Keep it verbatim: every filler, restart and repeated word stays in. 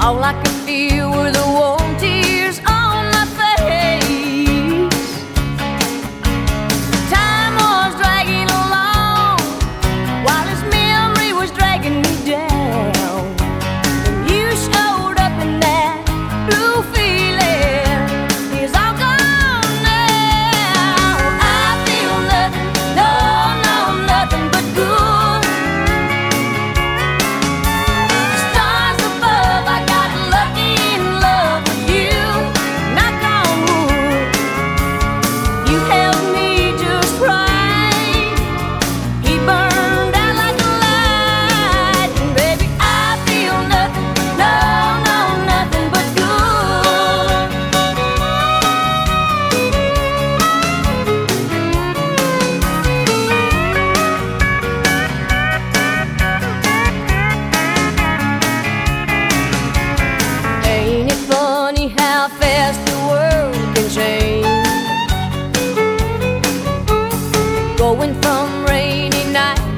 All I could feel were the warm tears on my face. Time was dragging along while his memory was dragging me down. And you showed up in that blue feeling is all gone now. I feel nothing, no, no, nothing but good. Stars above, I got lucky in love with you. Knock on wood, you held me just right. He burned out like a light, and baby, I feel nothing, no, no, nothing but good. Ain't it funny how fast the world can change? Going from rainy nights